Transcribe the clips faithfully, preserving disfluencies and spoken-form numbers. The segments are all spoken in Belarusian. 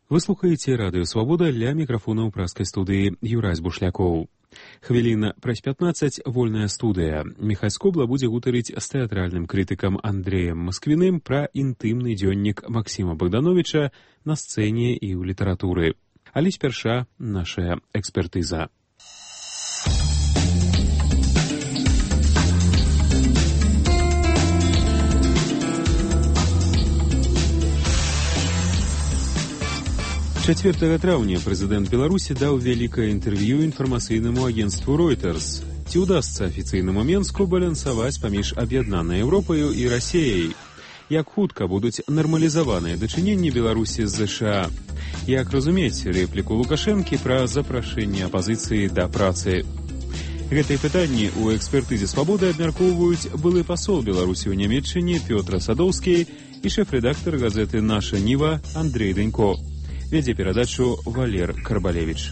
Вы слухаеце радыё Свабода, ля мікрафона ў праскай студыі Юрась Бушлякоў. Хвіліна праз пятнаццаць вольная студыя. Міхась Скобла будзе гутарыць з тэатральным крытыкам Андрэем Масквіным пра інтымны дзённік Максіма Богдановича на сцэне і ў літаратуры. Але спярша нашая экспертыза. чацвёртага траўня прэзідэнт Беларусі даў вялікае інтэрв'ю інфармацыйнаму агенцтву Reuters. Ці ўдасца афіцыйнаму Менску балансаваць паміж аб'яднанай Еўропаю і Расіяй? Як хутка будуць нармалізаваныя дачыненні Беларусі з ЗША? Як разумець рэпліку Лукашэнкі пра запрашэнне апазіцыі да працы? Гэтыя пытанні ў экспертызе Свабоды абмяркоўваюць былы пасол Беларусі ў Нямецчыне Пётр Садоўскі і шэф-рэдактар газеты «Наша Ніва» Андрэй Данько. Вядзе перадачу Валер Карбалевіч.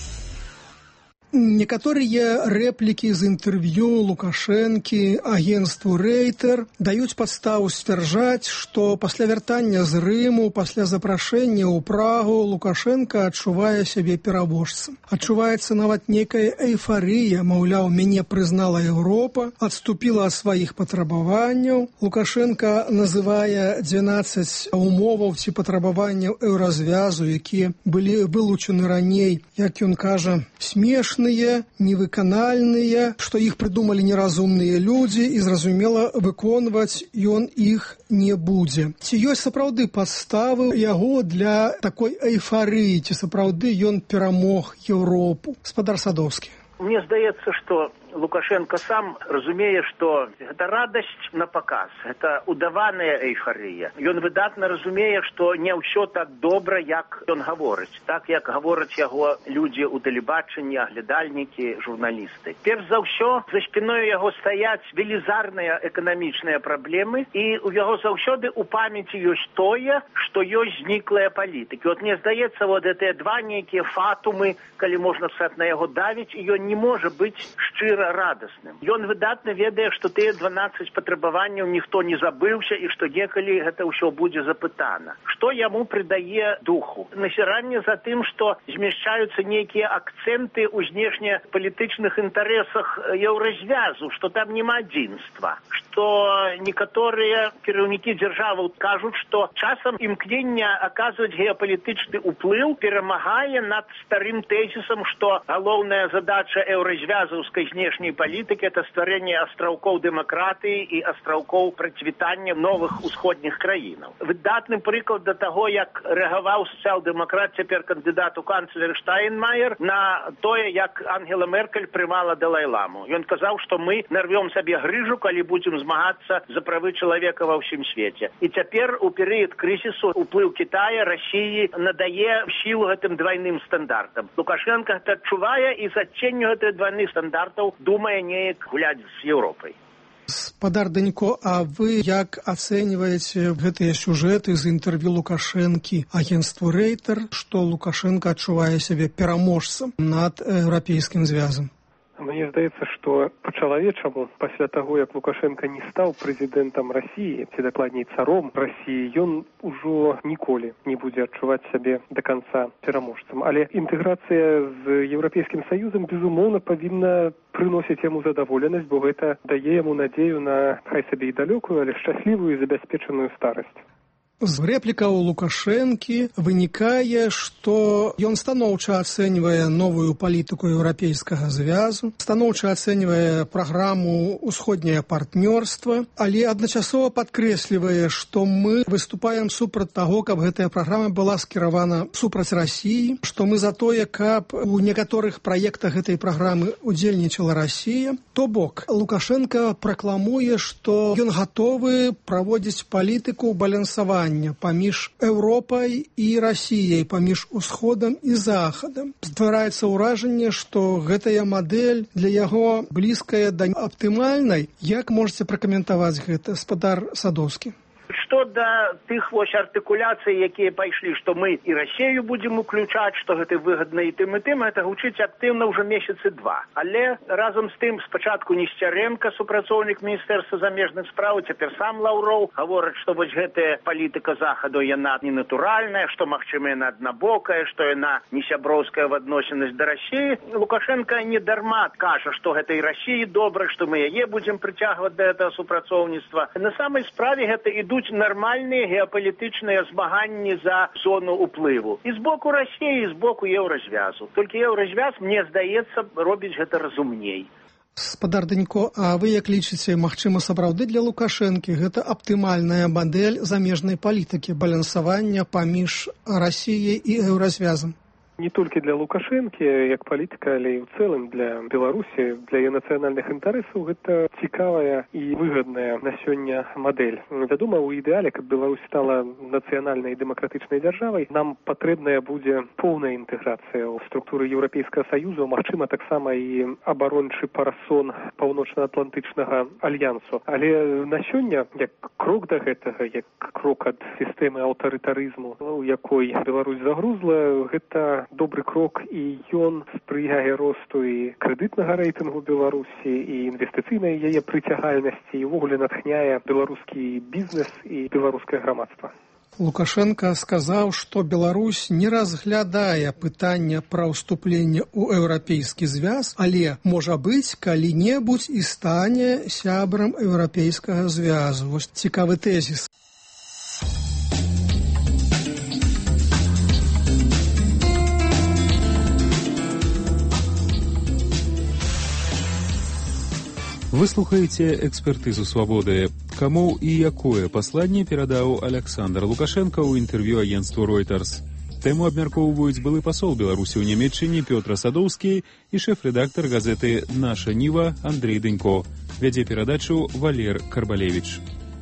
Некаторыя рэплікі з інтэрв'ю Лукашэнкі агенцтву Рейтер даюць падставу сцвярджаць, што пасля вяртання з Рыму, пасля запрашэння ў Прагу Лукашенка адчувае сябе пераможцам. Адчуваецца нават нейкая эйфарыя, маўляў, мяне прызнала Еўропа, адступіла ад сваіх патрабаванняў. Лукашенка называе дванаццаць умоваў ці патрабаванняў еўразвязу, якія былі вылучаны раней, як ён кажа, смешны, невыканальныя, што іх прыдумалі неразумныя людзі і, зразумела, выконваць ён іх не будзе. Ці ёсць сапраўды падставы яго для такой эйфарыі, ці сапраўды ён перамог Еўропу? Гаспадар Садоўскі. Мне здаецца, што Лукашенко сам разумее, што гэта радасць на паказ, гэта удаваная эйфарыя. Ён выдатна разумее, што не ўсё так добра, як ён гаворыць, так як гавораць яго людзі ў тэлебачанні, аглядальнікі, журналісты. Перш за ўсё, за спіною яго стаяць велізарныя эканамічныя праблемы, і ў яго заўсёды ў памяці ёсць тое, што ёсць зніклыя палітыкі. От мне здаецца, вот гэтыя два нейкія фатумы, калі можна сказаць, на яго давіць, і ён не можа быць шчыра радасным. Ён выдатна ведае, што тыя дванаццаць патрабаванняў ніхто не забыўся і што некалі гэта ўсё будзе запытана. Што яму прыдае духу? Насіранне за тым, што змяшчаюцца нейкія акцэнты ў знешнепалітычных інтарэсах еўразвязу, што там няма адзінства, што некаторыя кіраўнікі дзяржаваў кажуць, што часам імкнення аказваць геапалітычны ўплыў перамагае над старым тэзісам, што галоўная задача еўразвязаўскай знешняй палітыкі – это стварэнне астраўкоў дэмакратыі і астраўкоў працвітання новых усходніх краінаў. Выдатны прыклад да таго, як рэагаваў сацыял-дэмакрат, цяпер кандыдат у канцлеры Штайнмаер, на тое, як Ангела Меркель прымала Далай-ламу. Ён казаў, што мы нарвём сабе грыжу, калі будзем змагацца за правы чалавека ва ўсім свеце. І цяпер у перыяд крызісу уплыў Кітая, Расіі надае сілу гэтым двайным стандартам. Лукашенко гэта адчувае і з адценню гэтых двайных стандартаў думае неяк гуляць з Еўропай. Гаспадар Данько, а вы як ацэньваеце гэтыя сюжэты з інтэрв'ю Лукашэнкі агенцтву Рейтер, што Лукашенко адчувае сябе пераможцам над еўрапейскім звязам? Мне здаецца, што па-чалавечаму, пасля таго, як Лукашенко не стаў прэзідэнтам Расіі, ці дакладней царом Расіі, ён ужо ніколі не будзе адчуваць сябе да канца пераможцам. Але інтэграцыя з Еўрапейскім Саюзам, безумоўна, павінна прыносіць яму задаволенасць, бо гэта дае яму надзею на, хай сабе і далёкую, але шчаслівую і забяспечаную старасць. З рэплікаў Лукашэнкі вынікае, што ён станоўча ацэньвае новую палітыку еўрапейскага звязу, станоўча ацэньвае праграму ўсходняе партнёрства, але адначасова падкрэслівае, што мы выступаем супраць таго, каб гэтая праграма была скіравана супраць Расіі, што мы за тое, каб у некаторых праектах гэтай праграмы удзельнічала Расія. То бок, Лукашенко пракламуе, што ён гатовы праводзіць палітыку балансавання паміж Еўропай і Расіяй, паміж Усходам і Захадам. Ствараецца ўражанне, што гэтая мадэль для яго блізкая да аптымальнай. Як можаце пракаментаваць гэта, гаспадар Садоўскі? Што да тых вось артыкуляцый, якія пайшлі, што мы і Расію будзем уключаць, што гэта выгадна і тым і тым, гэта гучыць актыўна ўжо месяцы два. Але разам з тым спачатку Несцяренка, супрацоўнік міністэрства замежных спраў, цяпер сам Лаўроў гаворыць, што вось гэтая палітыка захаду яна не натуральная, што магчыма яна аднабокая, што яна не сяброўская в адносінасць да Расіі. Лукашенко не дарма кажа, што гэта і Расіі добра, што мы яе будзем прыцягваць да гэтага супрацоўніцтва. На самай справе гэта ідуць нармальныя геапалітычныя змаганні за зону ўплыву. І з боку Расіі, і з боку еўразвязу. Толькі еўразвяз, мне здаецца, робіць гэта разумней. Спадар Данько, а вы як лічыце, магчыма, сапраўды для Лукашэнкі гэта аптымальная мадэль замежнай палітыкі, балансавання паміж Расіяй і еўразвязам? Не толькі для Лукашэнкі, як палітыка, але і ў цэлым для Беларусі, для яе нацыянальных інтарэсаў гэта цікавая і выгадная на сёння мадэль. Вядома, у ідэале, каб Беларусь стала нацыянальнай і дэмакратычнай дзяржавай, нам патрэбная будзе поўная інтэграцыя ў структуры Еўрапейскага Саюзу, магчыма, таксама і абарончы парасон Паўночна-Атлантычнага альянсу. Але на сёння, як крок да гэтага, як крок ад сістэмы аўтарытарызму, у якой Беларусь загрузла, гэта добры крок, і ён спрыяе росту і крэдытнага рэйтынгу Беларусі, і інвестыцыйнай яе прыцягальнасці, і ўвогуле натхняе беларускі бізнес і беларускае грамадства. Лукашенко сказаў, што Беларусь не разглядае пытання пра ўступленне ў еўрапейскі звяз, але, можа быць, калі-небудзь і стане сябрам еўрапейскага звязу. Вось цікавы тэзіс. Вы слухаеце экспертызу свабоды. Каму і якое пасланне перадаў Александр Лукашенко ў інтэрв'ю агенцтву Reuters. Тэму абмяркоўваюць былы пасол Беларусі ў Нямецчыне Пётр Садоўскі і шэф-рэдактар газеты «Наша Ніва» Андрей Данько. Вядзе перадачу Валер Карбалевіч.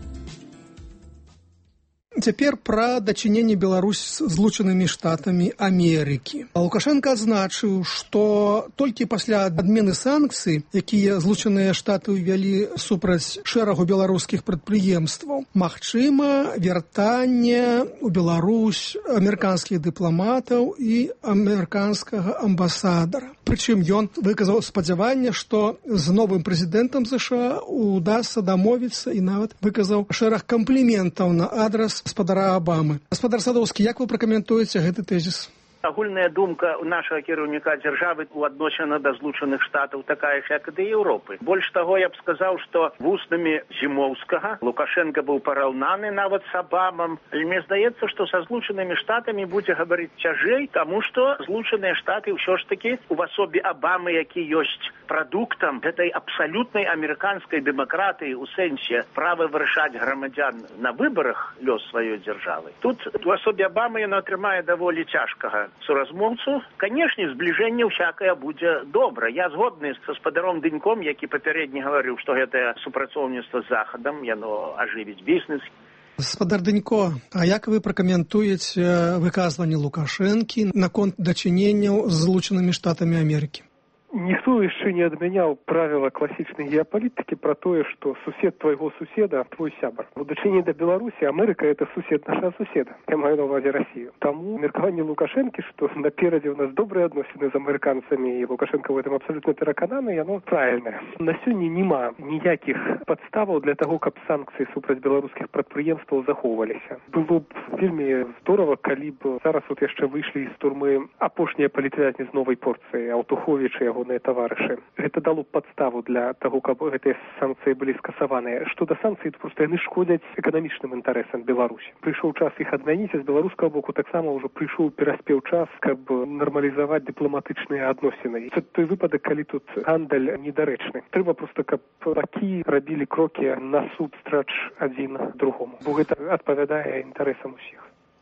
Цяпер пра дачыненне Беларусь з Злучанымі Штатамі Амерыкі. Лукашенко адзначыў, што толькі пасля адмены санкцый, якія Злучаныя Штаты ўвялі супраць шэрагу беларускіх прадпрыемстваў, магчыма вяртанне ў Беларусь амерыканскіх дыпламатаў і амерыканскага амбасадара. Прычым ён выказаў спадзяванне, што з новым прэзідэнтам США удасца дамовіцца, і нават выказаў шэраг кампліментаў на адрас гаспадара Абамы. Гаспадар Садоўскі, як вы пракаментуеце гэты тэзіс? Агульная думка у нашага кіраўніка дзяржавы у адносінах да Злучаных Штатаў такая ж, як і да Еўропы. Больш таго, я б сказаў, што вуснамі Зімоўскага Лукашенко быў параўнаны нават з Абамам. Але мне здаецца, што са Злучанымі Штатамі будзе гаварыць цяжэй, таму што Злучаныя Штаты ўсё ж такі у асобе Абамы, які ёсць прадуктам гэтай абсалютнай амерыканскай дэмакратыі ў сэнсе права вырашаць грамадзян на выбарах лёс сваёй дзяржавы. Тут у асобе Абамы ён атрымае даволі цяжкага суразмоўцу. Канешне, збліжэнне ўсякае будзе добра. Я згодны са спадаром Даньком, які папярэдне гаварыў, што гэтае супрацоўніцтва з Захадам, яно ажывіць бізнес. Спадар Данько, а як вы пракаментуеце выказванне Лукашэнкі наконт дачыненняў з Злучанымі Штатамі Амерыкі? Ніхто яшчэ не адмяняў правіла класічнай геапалітыкі пра тое, што сусед твайго суседа твой сябар. У дачыненні да Беларусі Амерыка это сусед нашага суседа. Я маю на ўвазе Расію. Таму меркаванне Лукашэнкі, што наперадзе ў нас добрыя адносіны з амерыканцамі, і Лукашенко в этом абсалютна перакананы, яно правільнае. На сёння няма ніякіх падставаў для таго, каб санкцыі супраць беларускіх прадпрыемстваў захоўваліся. Было б вельмі здорава, калі б зараз вот яшчэ выйшлі з турмы апошнія палітвязні з новай порцыі, Аўтуховіч і яго таварышы. Гэта дало падставу для таго, каб гэтыя санкцыі былі скасаваныя. Што да санкцый, то проста яны шкодзяць эканамічным інтарэсам Беларусі. Прыйшоў час іх адмяніць, а з беларускага боку таксама ўжо прыйшоў пераспеў час, каб нармалізаваць дыпламатычныя адносіны. Це той выпадак, калі тут гандаль недарэчны. Трэба проста, каб бакі рабілі крокі на суд страч адзін другому. Бо гэта адпавядае інтарэсам усіх.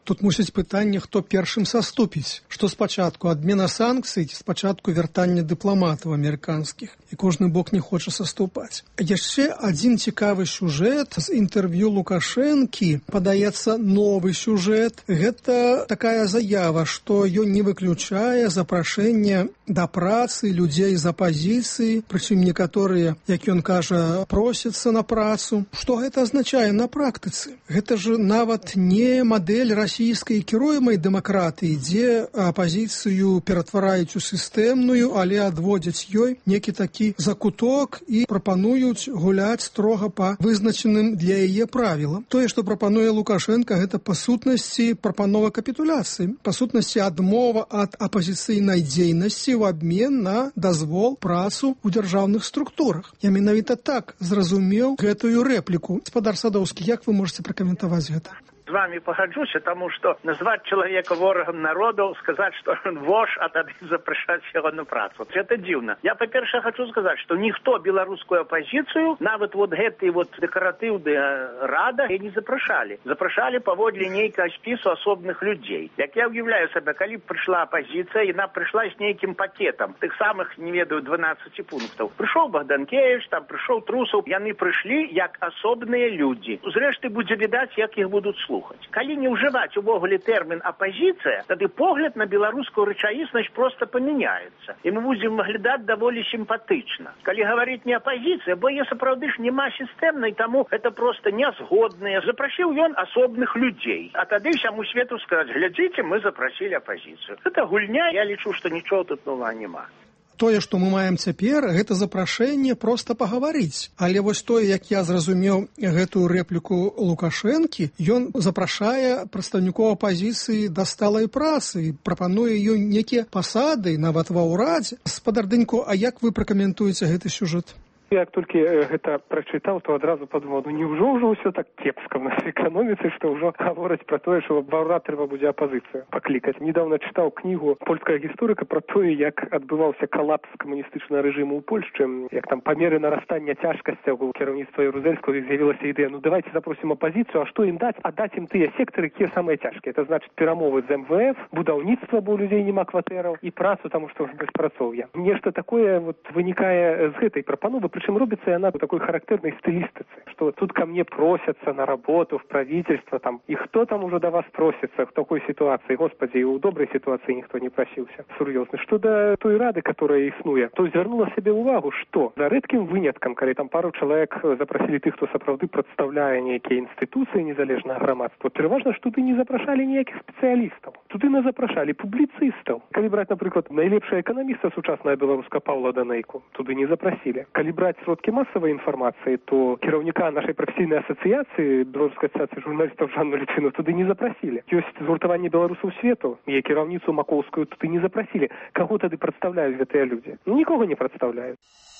Тут мусіць пытанне, хто першым саступіць, што спачатку адмена санкцый ці спачатку вяртання дыпламатаў амерыканскіх, і кожны бок не хоча саступаць. Яшчэ адзін цікавы сюжэт з інтэрв'ю Лукашэнкі, падаецца новы сюжэт. Гэта такая заява, што ён не выключае запрашэнне да працы людзей з апазіцыі, прычым некаторыя, як ён кажа, просяцца на працу. Што гэта азначае на практыцы? Гэта ж нават не мадэль расійскай кіруемай дэмакратыі, дзе апазіцыю ператвараюць у сістэмную, але адводзяць ёй некі такі закуток і прапануюць гуляць строга па вызначаным для яе правілам. Тое, што прапануе Лукашенко, гэта па сутнасці прапанова капітуляцыі, па сутнасці адмова ад апазіцыйнай дзейнасці ў абмен на дазвол працу ў дзяржаўных структурах. Я менавіта так зразумеў гэтую рэпліку. Гаспадар Садоўскі, як вы можете пракаментаваць гэта? С вами погоджусь, потому что назвать человека ворогом народу, сказать, что он вож, а тогда запрашать его на працу. Это дивно. Я, по-перше, хочу сказать, что никто белорусскую оппозицию, нават вот гэты вот декоративная рада, и не запрашали. Запрашали поводле нейкого спису особных людей. Як я уявляю себе, коли пришла оппозиция, и она пришла с неким пакетом, тых самых, не ведаю, двенадцати пунктов. Пришел Богданкевич, там пришел Трусов, и они пришли як особные люди. Зрэшты будзе видать, як их будут слухать. Калі не ўжываць увогуле тэрмін апазіцыя, тады погляд на беларускую рэчаіснасць проста памяняецца. І мы будзем выглядаць даволі сімпатычна. Калі гаварыць не апазіцыя, бо яе сапраўды ж няма сістэмнай, таму гэта проста нязгодныя. Запрасіў ён асобных людзей. А тады ўсяму свету сказаць: глядзіце, мы запрасілі апазіцыю. Гэта гульня, я лічу, што нічого тут новага няма. Тое, што мы маем цяпер, гэта запрашэнне проста пагаварыць. Але вось тое, як я зразумеў гэтую рэпліку Лукашэнкі, ён запрашае прадстаўнікоў апазіцыі да сталай працы, прапануе ёй некія пасады, нават ва ўрадзе. Гаспадар Дэнько, а як вы пракаментуеце гэты сюжэт? Як толькі гэта прачытаў, то адразу падумаў, ну неўжо ўжо ўсё так кепска ў нашай эканоміцы, што ўжо гавораць пра тое, што ва ўрад трэба будзе апазіцыю паклікаць. Недаўна чытаў кнігу польскага гісторыка пра тое, як адбываўся калапс камуністычнага рэжыму ў Польшчы, як там па меры нарастання цяжкасцяў у кіраўніцтва Ярузельскага з'явілася ідэя, ну давайте запросім апазіцыю, а што ім даць? А даць ім тыя сектары, якія самыя цяжкія. Это значыць перамовы з эм вэ эф, будаўніцтва, бо у людзей няма кватэраў, і працу, таму што беспрацоўя. Нешта такое вот вынікае з гэтай прапановы. Причем робится она в такой характерной стилистице, что тут ко мне просятся на работу в правительство, там, и кто там уже до вас просится в такой ситуации? Господи, и у доброй ситуации никто не просился. Серьезно. Что до той рады, которая існуе, то звернула себе увагу, что за редким вынятком, когда там пару человек запросили тых, кто сапраўды представляе некие институции незалежного громадства, переважно, что туды не запрашали никаких специалистов. Туды не запрашали публицистов. Коли брать, например, наилепшего экономиста сучасного белоруска Павла Данейку, туды не запросили. Коли брать сродки массовой информации, то кіраўніка нашей профессийной ассоциации, Белорусской ассоциации журналистов Жанну Личину, туды не запросили. Ёсць згуртаванне беларусаў свету, яе кіраўніцу Маковскую туды не запросили. Кого тады представляют гэтыя люди? Ну, никого не представляют.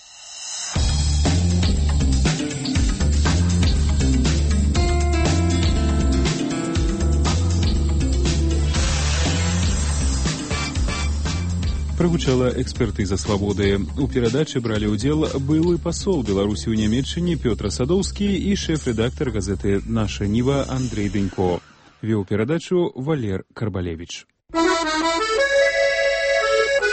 Прагучала экспертыза «Свабоды». У перадачы бралі ўдзел былы пасол Беларусі ў Нямецчыне Пётр Садоўскі і шэф-рэдактар газеты «Наша Ніва» Андрэй Дэнько. Вёў перадачу Валер Карбалевіч.